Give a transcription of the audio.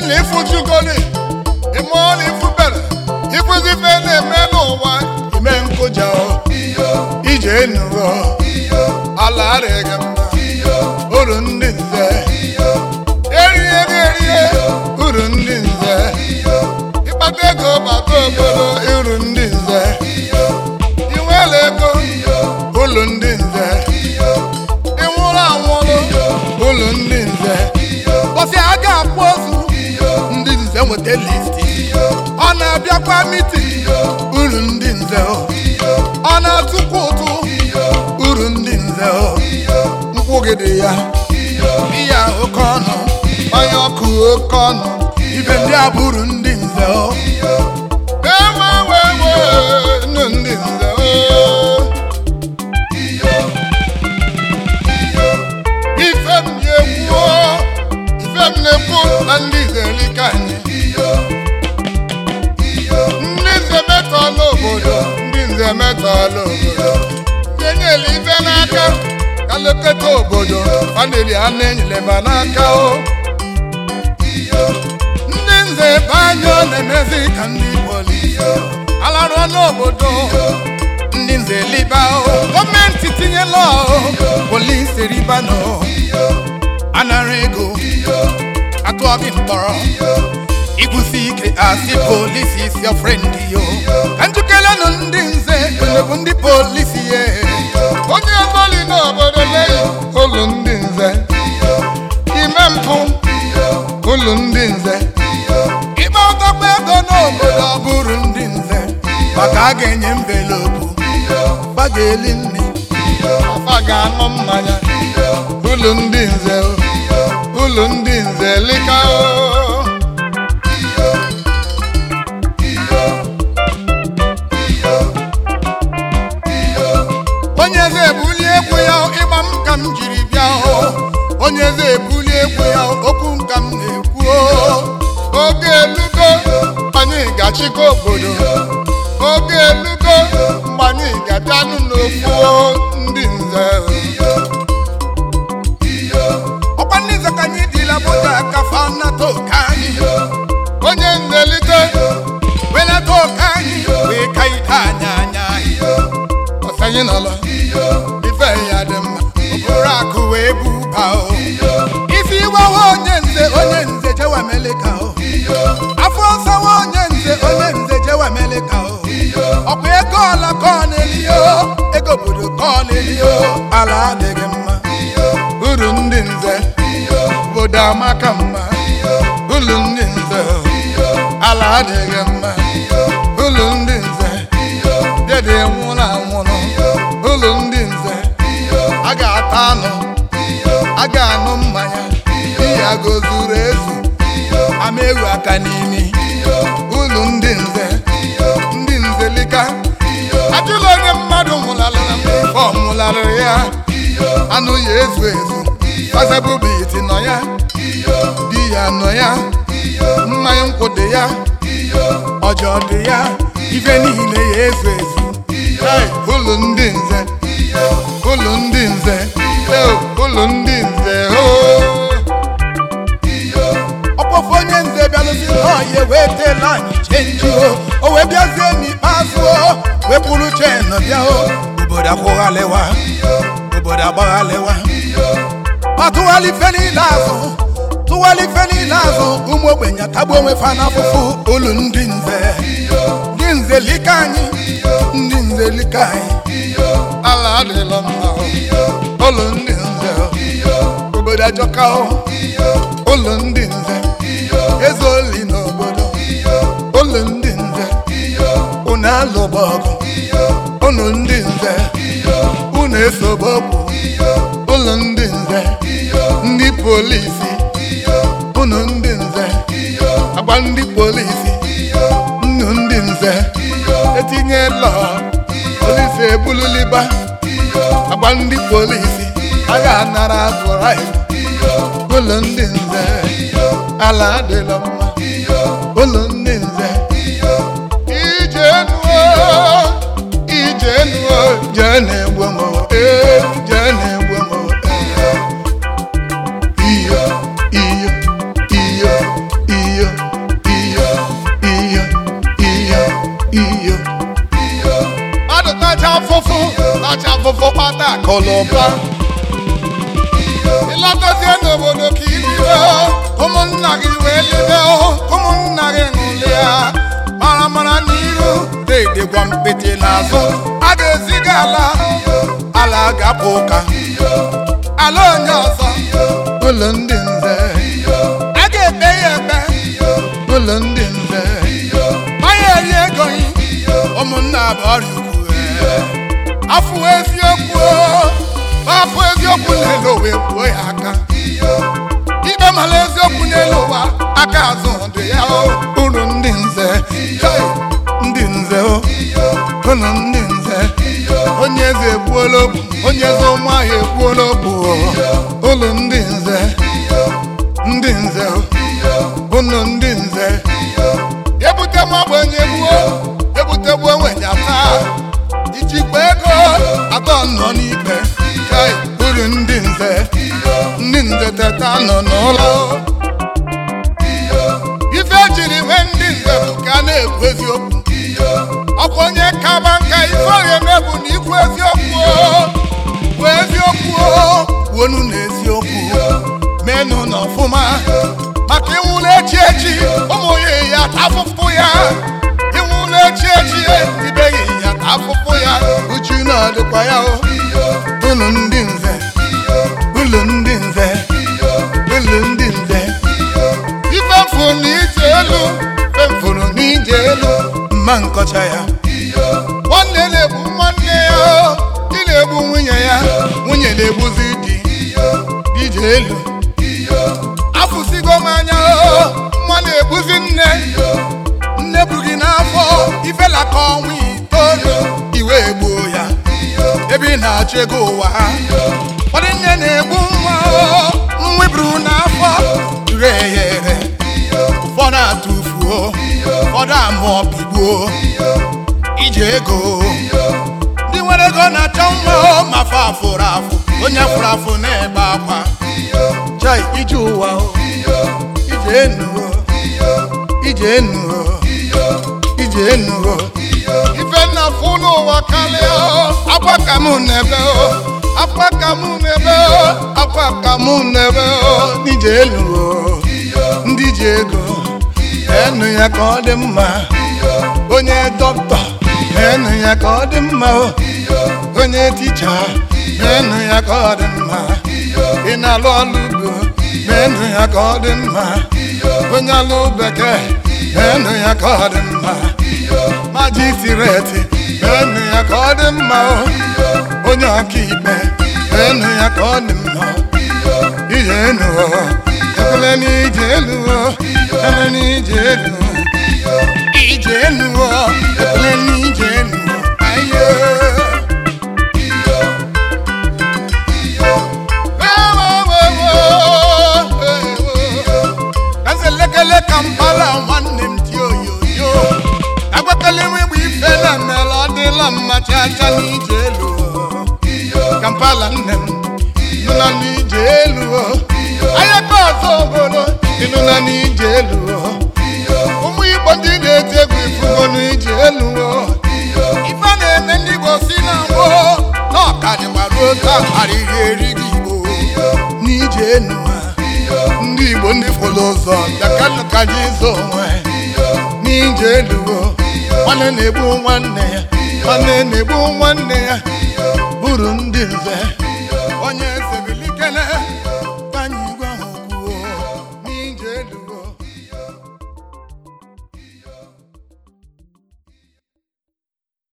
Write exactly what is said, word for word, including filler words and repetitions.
Imeli Fujugoli, Imoli Fubera, Ifuzi Fene Menowa, Imenkoja, Ije Nuo, Ala Regamba, Urundinze, Area Area, Urundinze, Ipatego Bato, Urundinze, Iwelego, Urundinze, Imura Wolo, Urundinze. Bọ́sí aga àpòsù ndị nze nweta listi ọ na-abịakwa miti uru ndị nze ọ na-atụkwa ụtụ uru ndị nze mkpụgide ya iya oke ọnụ onye ọkụ oke ọnụ ibe ndị abụrụ ndị nze ewewewe nụ ndị nze ife m na-ekwu Nepo and Lizelikani. Ninze metal obodo, ninze metal obodo. Yenye livenaka, kaloketo obodo, aneli anenyi levanaka o. Ninze banyo nemezi kandi polisi. Alaro n'obodo, ninze liba o. Gọọmenti tinye law, polisi riba no. Anarego. Talking for Igusike as the police is your friend, yo. And to kill an undinse, and the police, yeah. What you are calling over the lay, Holundinse, Imampo, Holundinse, Ibao the Bedo no, Burundinse, Bagagan envelope, Bagelini, Fagan on Maya, Holundinse. Ulundinze likao Onyeze buli egwu ya ịgba m ka m jiri bịa o Onyeze buli egwu ya okwu m ka m na-ekwu Oge elugo anyị ga-achịkọ obodo Oge elugo mgbe anyị ga-abịanụ n'ofu ndị nze Kafana tokani onye ndelite wena tokani we kaitanya nya osanyi nolo ife ya dem oburaku we buba o ifi wa onye nze onye nze jewa meleka o afọ sa onye nze onye nze jewa meleka o okwe ego la konelio ego budu konelio ala dege mma uru ndị nze Boda makamba, ulundinze, ala adịghị mma, ulundinze, dede nwụrụ anwụrụ, ulundinze, a ga-ata anụ, a ga-aṅụ mmanya, ihe agozuru ezu, ama ewu aka n'imi, ulundinze, ndị nze lika, ajụla onye mmadụ nwụlarị na mgbe ọ nwụlarị ya, anụ ya ezu ezu. Azabu biti no ya, dia no ya, mmanya nkwode ya, ọjọ dị ya, ife niile ya ezu ezu. Ụlọ ndị nze, ụlọ ndị nze, ụlọ ndị nze, ọkpọfọ onye nze bịalụsi n'ọhịa wetela anyị chenji o, o wee bịazie n'ikpeazụ o, wepụrụ chen bịa o, obodo akwụghalewa, obodo agbaghalewa. Tuwali feni lazo, tuwali feni lazo, umo benya tabo me fana fufu, ulu ndinze, ndinze likani, ndinze likani, ala de lama, ulu ndinze, oboda jokao, ulu ndinze, ezoli no bodo, ulu ndinze, una lobogo, ulu ndinze, une sobobo, ulu ndinze. Ndị polisi unu ndị nze agba ndị polisi unu ndị nze etinye lọ polisi ebululiba agba ndị polisi aga anara azụra ụlọ ndị nze ala adịla mma ụlọ ndị nze ije nuo ije nuo jee na-egbu m ee jee na-egbu m iyo iyo iyo iyo iyo iyo iyo iyo iyo mmadụ tacha afụfụ tacha afụfụ kpata akụlụba ịlọtazie n'obodo ka ibido ụmụnna gị wee lebe ụmụnna gị ṅụlịa mara mara n'iru dedegwa mpete n'azụ a ga-eziga ala ala ga-apụ ụka ala onye ọzọ ụlọ ndị nze a ga-ekpe ya ekpe ụlọ ndị nze onye eri ego ụmụnna bụ ọrịa ukwu afụ eziokwu afụ eziokwu n'elu ụwa ekwuo ya aka ikpe mara eziokwu n'elu ụwa aka azụ dị ya uru ndị nze ndị nze ụlọ ndị nze onye eze egbuola okwu onye eze ụmụahịa egbuola okwu ụlọ ndị nze ndị nze ụlọ ndị nze ebute m ogbenye gbuo ebute gbuo nwenye taa ijikwa ego atọ nọ n'ikpe uru ndị nze ndị nze teta nọ n'ụlọ ife ejiri nwee ndị nze bụ ka a na-ekwu eziokwu ọkwa onye kaba nka ife ọrịa emebu na ikwu eziokwu bụ eziokwu kwuonu na eziokwu menụ n'ọfụma maka ịnwụla echi echi ụmụ ya ya afụfụ ya ịnwụla echi echi ibeghị ya afụfụ ya uchu na-adịkwa ya ụlọ ndị nze ụlọ ndị nze ụlọ ndị nze ife mfụrụ n'ije elu ife mfụrụ n'ije elu mma nkọcha ya nwanne na-egbu nwanne ya di na-egbu nwunye ya nwunye na-egbuzi di ije elu afụsigo m anya nwa na-egbuzi nne nne bụ gị n'afọ ifela ka ọnwa itoolu iwe egbuo ya ebe ị na-achọ ego ụwa ụfọdụ nne na-egbu nwa nwa iburu n'afọ re ya ere ụfọdụ atụfuo ụfọdụ amụọ bigbuo ije ego ndị nwere ego na-achọ nwa ma fa afụrụ afụ onye fụrụ afụ na-ebe akwa chai ije ụwa ije enuo ije enuo ije enuo ife nna fụ n'ụwa karịa akwa ka mụ n'ebe akwa ka mụ n'ebe akwa ka mụ n'ebe n'ije enuo ndị ji ego enu ya ka ọ dị mma onye dọkịta enu ya ka ọ dị mma onye ticha enu ya ka ọ dị mma ị na-alụ ọlụ ugbo enu ya ka ọ dị mma onye alụ bekee enu ya ka ọ dị mma majisireti enu ya ka ọ dị mma onye ọkaikpe enu ya ka ọ dị mma ije enu ekwele n'ije elu ekwele n'ije elu ije elu ekwele n'ije elu ayo kazelekele Kampala nwanne m ti oyoyo agbakele wigbo ife na mmele ọ dịla mma chacha n'ije elu Kampala nne m nọ n'ije elu ayaka ọzọ obodo ịnụ na n'ije elu ụmụ Igbo ndị na-eti egwu ifugo n'ije elu ife na-eme ndị Igbo si na mbụ na ọkadịgba ruo taa arịrị erighị Igbo n'ije elu ndị Igbo ndị fọrọ ụzọ dakanụ ka ji zo onwe n'ije elu nwanne na-egbu nwanne ya nwanne na-egbu nwanne ya bụrụ ndị nze onye eze bilikele